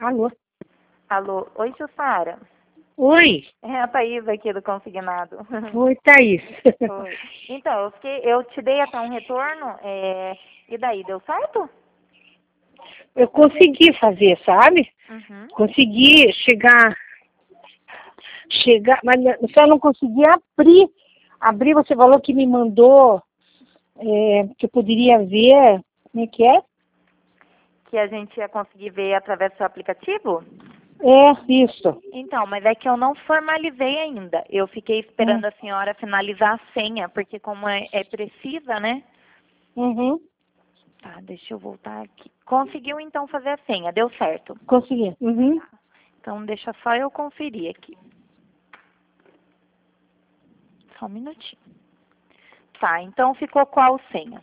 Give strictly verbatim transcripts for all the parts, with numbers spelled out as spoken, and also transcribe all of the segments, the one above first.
Alô? Alô, oi, Jussara. Oi, É a Thaís aqui do Consignado. oi, Thaís. Oi. Então, eu, fiquei, eu te dei até um retorno, é, e daí, deu certo? Eu consegui fazer, sabe? Uhum. Consegui chegar, chegar, mas eu só não consegui abrir. Abrir, você falou que me mandou, é, que eu poderia ver, como é que é? Que a gente ia conseguir ver através do seu aplicativo? É, isso. Então, mas é que eu não formalizei ainda. Eu fiquei esperando Hum. a senhora finalizar a senha, porque como é, é precisa, né? Uhum. Tá, deixa eu voltar aqui. Conseguiu então fazer a senha, deu certo. Consegui. Uhum. Então, deixa só eu conferir aqui. Só um minutinho. Tá, então ficou qual senha?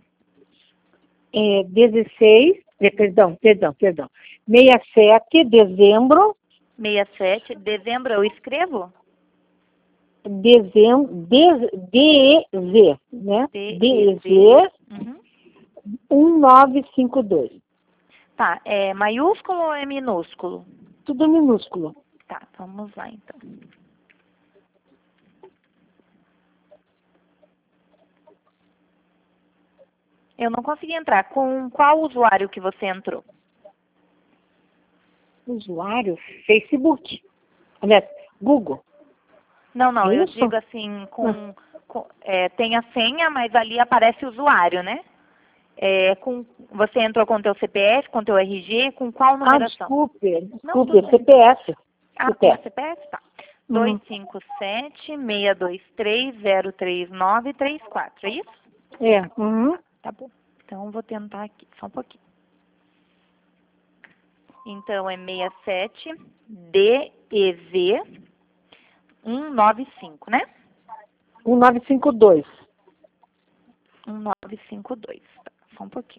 É dezesseis, é, perdão, perdão, perdão. sessenta e sete, dezembro, sessenta e sete, dezembro eu escrevo? dezembro, D E Z, né? D D E E Z. Z Uhum. um nove cinco dois. Tá, é maiúsculo ou é minúsculo? Tudo minúsculo. Tá, vamos lá então. Eu não consegui entrar. Com qual usuário que você entrou? Usuário, Facebook. Aliás, Google. Não, não, É eu isso? digo assim, com, Ah, com- é, tem a senha, mas ali aparece o usuário, né? É, com, você entrou com o teu C P F, com o teu R G, com qual ah, numeração? desculpe, Não, desculpe, tudo é bem. C P F. Ah, com o C P F. C P F, tá. Uhum. dois cinco sete, seis dois três, zero três nove três quatro, é isso? É. Uhum. Tá bom. Então, vou tentar aqui, só um pouquinho. Então, é sessenta e sete D E Z cento e noventa e cinco, né? um nove cinco dois. cento e noventa e cinco dois. Tá, só um pouquinho.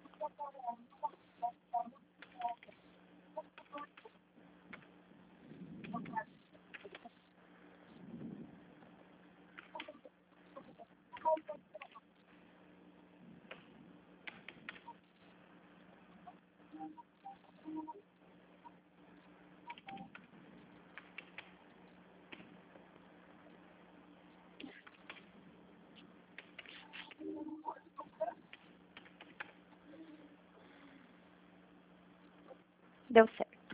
Deu certo.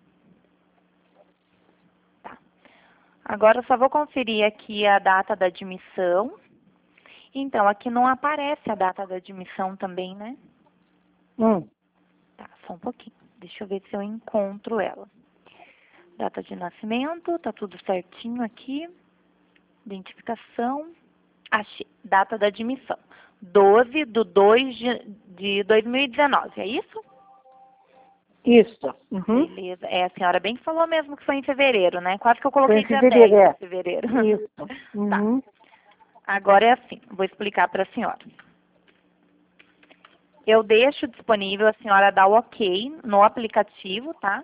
Tá. Agora, eu só vou conferir aqui a data da admissão. Então, aqui não aparece a data da admissão também, né? Hum. Tá, só um pouquinho. Deixa eu ver se eu encontro ela. Data de nascimento, tá tudo certinho aqui. Identificação. Achei. Data da admissão. doze de dois de dois mil e dezenove, é isso? Isso. Uhum. Beleza. É, a senhora bem que falou mesmo que foi em fevereiro, né? Quase que eu Foi coloquei em dia fevereiro, dez de é. fevereiro. Isso. Tá. Uhum. Agora é assim, vou explicar para a senhora. Eu deixo disponível a senhora dar o ok no aplicativo, tá?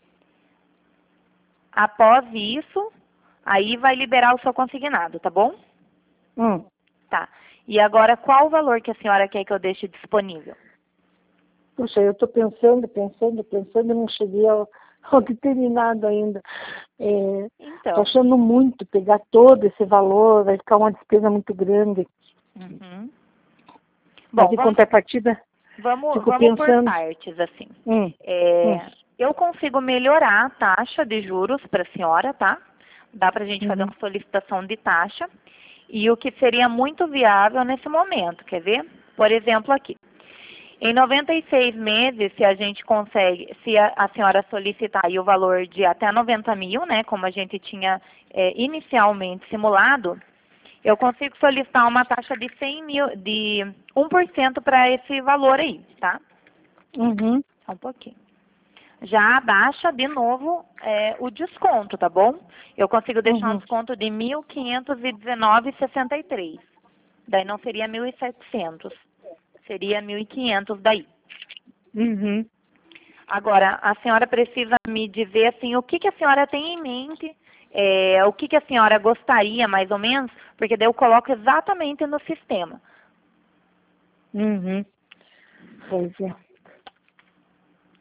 Após isso, aí vai liberar o seu consignado, tá bom? Hum. Tá. E agora, qual o valor que a senhora quer que eu deixe disponível? Puxa, eu estou pensando, pensando, pensando, não cheguei ao, ao determinado ainda. Estou Então, achando muito pegar todo esse valor, vai ficar uma despesa muito grande. uhum. Mas Bom, em vamos, contrapartida, vamos, fico vamos por pensando. partes, assim. Hum, hum, É, eu consigo melhorar a taxa de juros para a senhora, tá? Dá para a gente fazer uhum, uma solicitação de taxa. E o que seria muito viável nesse momento, quer ver? Por exemplo, aqui. Em noventa e seis meses, se a gente consegue, se a, a senhora solicitar aí o valor de até noventa mil, né, como a gente tinha é, inicialmente simulado, eu consigo solicitar uma taxa de cem mil, de um por cento para esse valor aí, tá? uhum, Só um pouquinho. Já abaixa de novo é, o desconto, tá bom? Eu consigo deixar um uhum, desconto de mil quinhentos e dezenove vírgula sessenta e três. Daí não seria mil e setecentos, seria mil e quinhentos daí. uhum. Agora, a senhora precisa me dizer assim, o que, que a senhora tem em mente, é, o que, que a senhora gostaria, mais ou menos, porque daí eu coloco exatamente no sistema. Uhum. Pois é.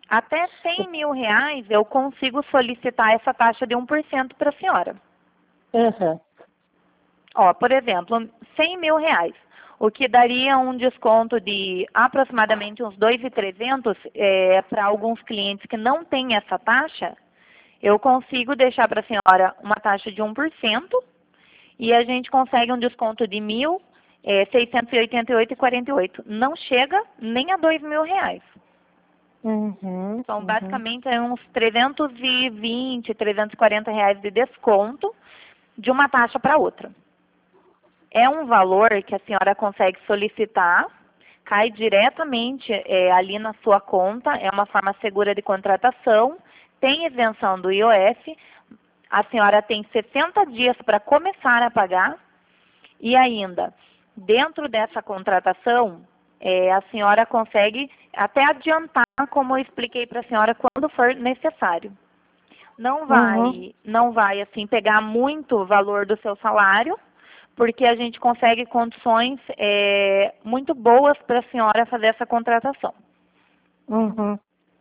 Até cem mil reais eu consigo solicitar essa taxa de um por cento para a senhora. Uhum. Ó, por exemplo, cem mil reais, o que daria um desconto de aproximadamente uns dois mil e trezentos é, para alguns clientes que não têm essa taxa, eu consigo deixar para a senhora uma taxa de um por cento e a gente consegue um desconto de mil, é, seiscentos e oitenta e oito reais e quarenta e oito centavos. Não chega nem a dois mil reais. Uhum, Então, uhum. basicamente, é uns trezentos e vinte, trezentos e quarenta reais de desconto de uma taxa para outra. É um valor que a senhora consegue solicitar, cai diretamente é, ali na sua conta, é uma forma segura de contratação, tem isenção do I O F, a senhora tem sessenta dias para começar a pagar e ainda, dentro dessa contratação, é, a senhora consegue até adiantar, como eu expliquei para a senhora, quando for necessário. Não vai, Uhum. não vai assim pegar muito o valor do seu salário, porque a gente consegue condições é, muito boas para a senhora fazer essa contratação. Uhum.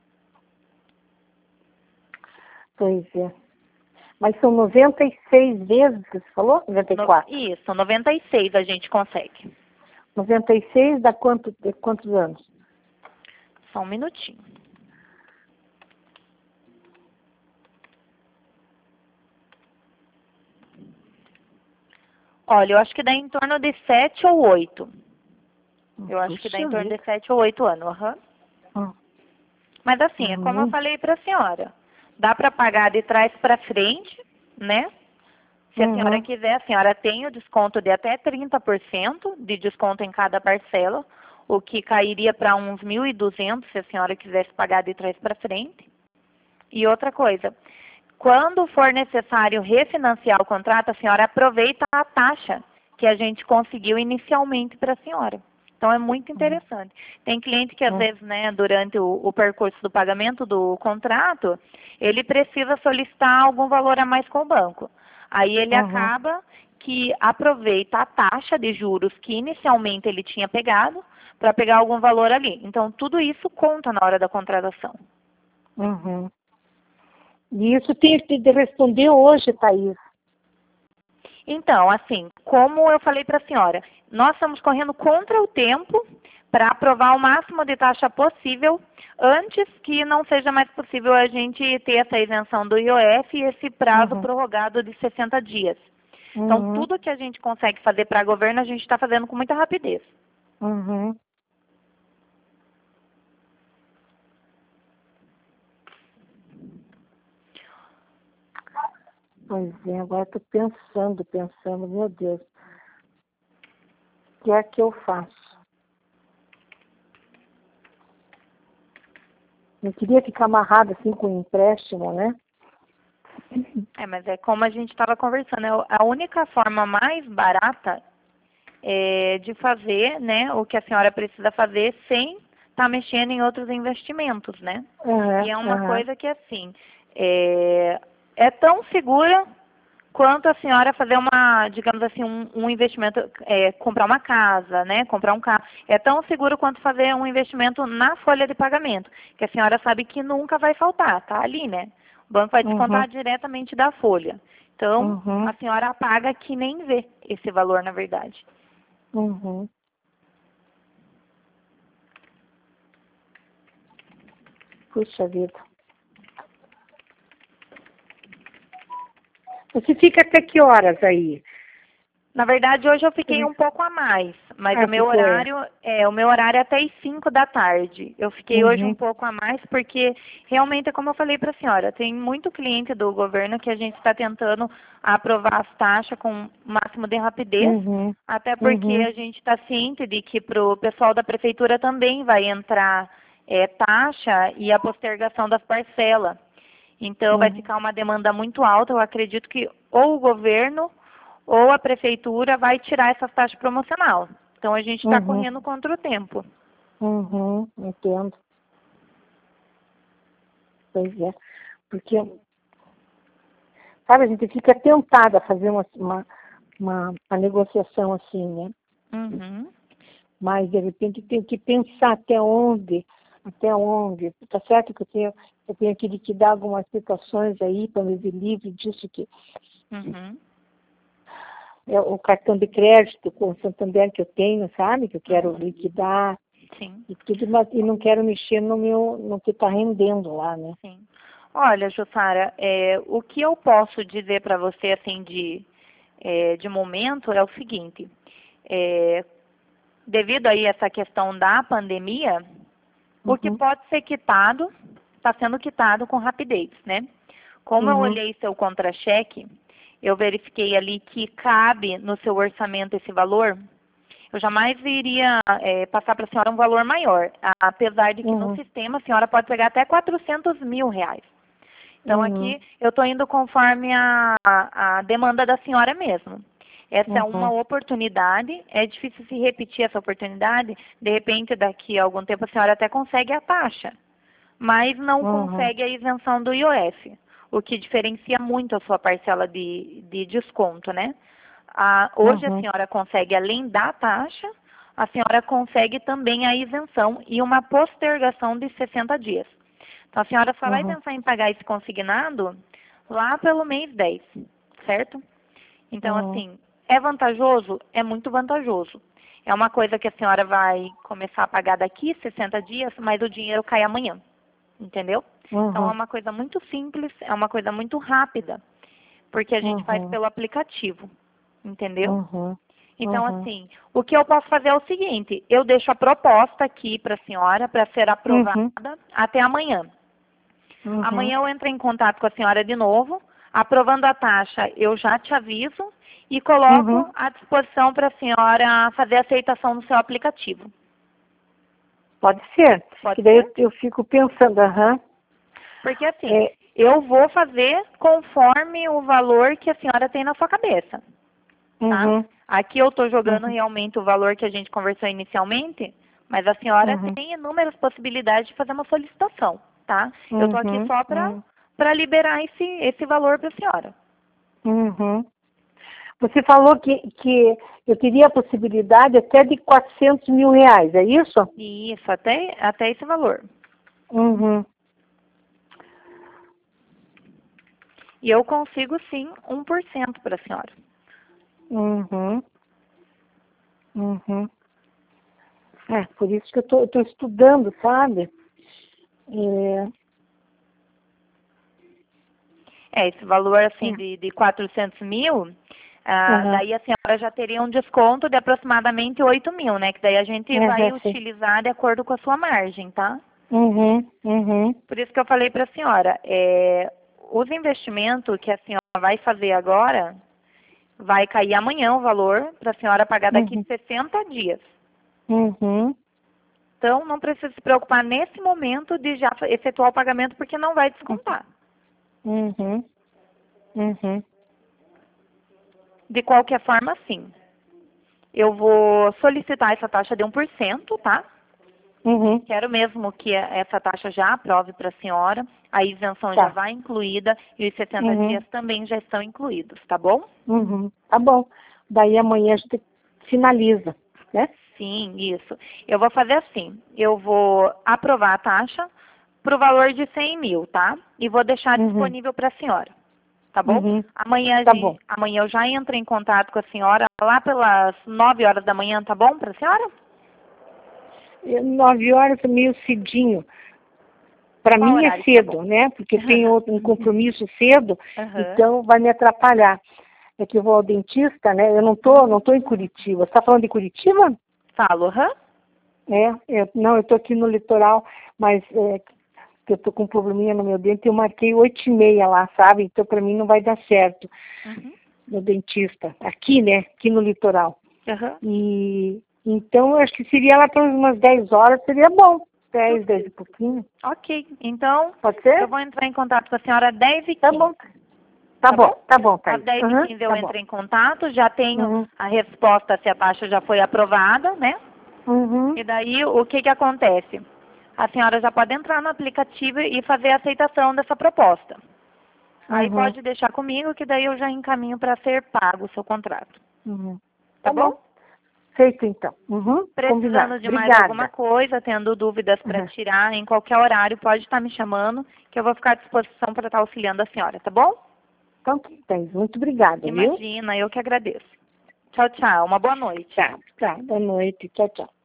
Pois é. Mas são noventa e seis vezes que você falou? noventa e quatro? No, isso, noventa e seis a gente consegue. noventa e seis dá quanto, de quantos anos? Só um minutinho. Olha, eu acho que dá em torno de sete ou oito. Eu acho que dá em torno de sete ou oito anos. Uhum. Hum. Mas assim, é como eu Uhum. falei para a senhora. Dá para pagar de trás para frente, né? Se a senhora Uhum. quiser, a senhora tem o desconto de até trinta por cento de desconto em cada parcela, o que cairia para uns mil e duzentos se a senhora quisesse pagar de trás para frente. E outra coisa, quando for necessário refinanciar o contrato, a senhora aproveita a taxa que a gente conseguiu inicialmente para a senhora. Então, é muito interessante. Tem cliente que, às Uhum. vezes, né, durante o, o percurso do pagamento do contrato, ele precisa solicitar algum valor a mais com o banco. Aí ele Uhum. acaba que aproveita a taxa de juros que inicialmente ele tinha pegado para pegar algum valor ali. Então, tudo isso conta na hora da contratação. Uhum. E isso tem que de responder hoje, Thaís. Então, assim, como eu falei para a senhora, nós estamos correndo contra o tempo para aprovar o máximo de taxa possível antes que não seja mais possível a gente ter essa isenção do I O F e esse prazo Uhum. prorrogado de sessenta dias. Uhum. Então, tudo que a gente consegue fazer para governo, a gente está fazendo com muita rapidez. Uhum. Pois é, agora estou pensando, pensando, meu Deus, o que é que eu faço? Não queria ficar amarrada assim com um empréstimo, né? É, mas é como a gente estava conversando, é a única forma mais barata é, de fazer, né, o que a senhora precisa fazer sem estar tá mexendo em outros investimentos, né? Uhum. E é uma Uhum. coisa que, assim, é, é tão segura quanto a senhora fazer uma, digamos assim, um, um investimento, é, comprar uma casa, né, comprar um carro. É tão seguro quanto fazer um investimento na folha de pagamento, que a senhora sabe que nunca vai faltar, tá ali, né? O banco vai descontar Uhum. diretamente da folha. Então, Uhum. a senhora paga que nem vê esse valor, na verdade. Uhum. Puxa vida. Você fica até que horas aí? Na verdade, hoje eu fiquei um pouco a mais, mas Ah, o meu ficou, é. horário é o meu horário é até as cinco da tarde. Eu fiquei hoje um Uhum. pouco a mais porque realmente, como eu falei para a senhora, tem muito cliente do governo que a gente está tentando aprovar as taxas com o máximo de rapidez, Uhum. até porque Uhum. a gente está ciente de que para o pessoal da prefeitura também vai entrar é, taxa e a postergação das parcelas. Então, vai Uhum. ficar uma demanda muito alta. Eu acredito que ou o governo ou a prefeitura vai tirar essa taxa promocional. Então, a gente está Uhum. correndo contra o tempo. Uhum. Entendo. Pois é. Porque, sabe, a gente fica tentada a fazer uma, uma, uma, uma negociação assim, né? Uhum. Mas, de repente, tem que pensar até onde. até onde. Tá certo que eu tenho, eu tenho que liquidar algumas situações aí para me ver livre disso que Uhum. é o cartão de crédito com o Santander que eu tenho, sabe? Que eu quero Uhum. liquidar Sim, e, tudo, mas- e não quero mexer no meu, no que está rendendo lá, né? sim. Olha, Jussara, é, o que eu posso dizer para você, assim, de, é, de momento é o seguinte. É, devido aí a essa questão da pandemia, o que Uhum, pode ser quitado, está sendo quitado com rapidez, né? Como eu uhum, olhei seu contra-cheque, eu verifiquei ali que cabe no seu orçamento esse valor, eu jamais iria é, passar para a senhora um valor maior, apesar de que no uhum, sistema a senhora pode pegar até quatrocentos mil reais. Então uhum, aqui eu estou indo conforme a, a demanda da senhora mesmo. Essa é uma uhum, oportunidade, é difícil se repetir essa oportunidade, de repente daqui a algum tempo a senhora até consegue a taxa, mas não uhum, consegue a isenção do I O F, o que diferencia muito a sua parcela de, de desconto, né? Ah, hoje a uhum, senhora consegue, além da taxa, a senhora consegue também a isenção e uma postergação de sessenta dias. Então, a senhora só vai uhum, pensar em pagar esse consignado lá pelo mês dez, certo? Então, uhum, assim, é vantajoso? É muito vantajoso. É uma coisa que a senhora vai começar a pagar daqui sessenta dias, mas o dinheiro cai amanhã, entendeu? Então, é uhum, uma coisa muito simples, é uma coisa muito rápida, porque a gente faz uhum, pelo aplicativo, entendeu? uhum, Então, uhum, assim, o que eu posso fazer é o seguinte, eu deixo a proposta aqui para a senhora para ser aprovada uhum, até amanhã. uhum, Amanhã eu entro em contato com a senhora de novo, aprovando a taxa, eu já te aviso e coloco uhum. à disposição para a senhora fazer a aceitação no seu aplicativo. Pode ser. Pode Que daí ser? eu, eu fico pensando, aham. Porque assim, É, eu vou fazer conforme o valor que a senhora tem na sua cabeça, tá? uhum, Aqui eu estou jogando uhum, realmente o valor que a gente conversou inicialmente, mas a senhora uhum, tem inúmeras possibilidades de fazer uma solicitação, tá? Eu estou aqui uhum, só para uhum, para liberar esse, esse valor para a senhora. uhum. Você falou que, que eu teria a possibilidade até de quatrocentos mil reais, é isso? Isso, até, até esse valor. Uhum, E eu consigo sim um por cento para a senhora. uhum, uhum. É, por isso que eu estou estudando, sabe? É, É, esse valor assim é, de, de quatrocentos mil, ah, aham, daí a senhora já teria um desconto de aproximadamente oito mil, né? Que daí a gente é, vai já sei. utilizar de acordo com a sua margem, tá? Uhum, uhum, Por isso que eu falei para a senhora, é, os investimentos que a senhora vai fazer agora, vai cair amanhã o valor para a senhora pagar daqui uhum, sessenta dias. uhum, Então, não precisa se preocupar nesse momento de já efetuar o pagamento, porque não vai descontar. uhum, uhum, De qualquer forma, sim. Eu vou solicitar essa taxa de um por cento, tá? uhum, Quero mesmo que essa taxa já aprove para a senhora. A isenção já tá, vai incluída e os sessenta uhum, dias também já estão incluídos, tá bom? uhum, tá bom. Daí amanhã a gente finaliza, né? Sim, isso. Eu vou fazer assim, eu vou aprovar a taxa para o valor de cem mil, tá? E vou deixar Uhum, disponível para a senhora, tá bom? uhum, Amanhã, a tá gente- bom. amanhã eu já entro em contato com a senhora lá pelas nove horas da manhã, tá bom para a senhora? E Nove horas é meio cedinho. Para Qual mim é horário que tá bom? cedo, né? Porque tem outro, um compromisso cedo, Aham. então vai me atrapalhar. É que eu vou ao dentista, né? Eu não tô, Uhum. não tô em Curitiba. Você está falando de Curitiba? Falo, aham. É, eu, não, eu estou aqui no litoral, mas é, que eu estou com um probleminha no meu dente, eu marquei oito e meia lá, sabe? Então para mim não vai dar certo Uhum. no dentista. Aqui, né? Aqui no litoral. Aham. E então eu acho que seria lá para umas dez horas, seria bom. Dez, dez e Ok. pouquinho. Ok. Então, Pode eu ser? vou entrar em contato com a senhora às dez e Tá quinze, bom. Tá tá bom? bom, tá bom, Às Thaís. dez e Uhum, quinze eu tá bom. entro em contato, já tenho Uhum, a resposta se a taxa já foi aprovada, né? uhum, E daí, o que que acontece? A senhora já pode entrar no aplicativo e fazer a aceitação dessa proposta. Aí uhum, pode deixar comigo, que daí eu já encaminho para ser pago o seu contrato. uhum. Tá Tá bom, bom? Feito, então. Uhum, Precisando combinado. de mais Obrigada. alguma coisa, tendo dúvidas para Uhum. tirar, em qualquer horário, pode estar me chamando, que eu vou ficar à disposição para estar auxiliando a senhora, tá bom? Então, que tem. Muito obrigada, viu? Imagina, eu que agradeço. Tchau, tchau. Uma boa noite. Tá, tá. Boa noite. Tchau, tchau.